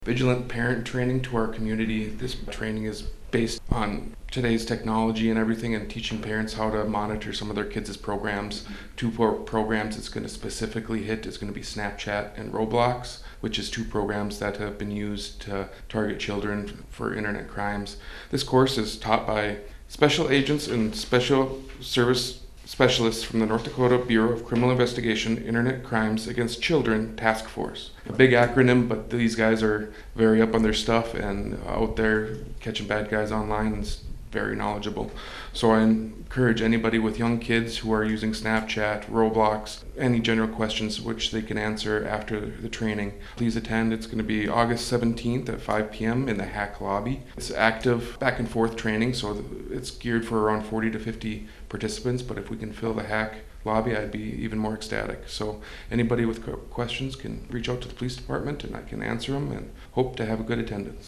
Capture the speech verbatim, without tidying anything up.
Vigilant parent training to our community. This training is based on today's technology and everything, and teaching parents how to monitor some of their kids' programs. Two pro- programs it's going to specifically hit is going to be Snapchat and Roblox, which is two programs that have been used to target children for internet crimes. This course is taught by special agents and special service specialists from the North Dakota Bureau of Criminal Investigation Internet Crimes Against Children Task Force. A big acronym, but these guys are very up on their stuff and out there catching bad guys online and very knowledgeable. So I encourage anybody with young kids who are using Snapchat, Roblox, any general questions which they can answer after the training. Please attend. It's going to be August seventeenth at five p.m. in the Hack Lobby. It's active back and forth training, so it's geared for around forty to fifty participants, but if we can fill the Hack Lobby, I'd be even more ecstatic. So anybody with questions can reach out to the police department and I can answer them, and hope to have a good attendance.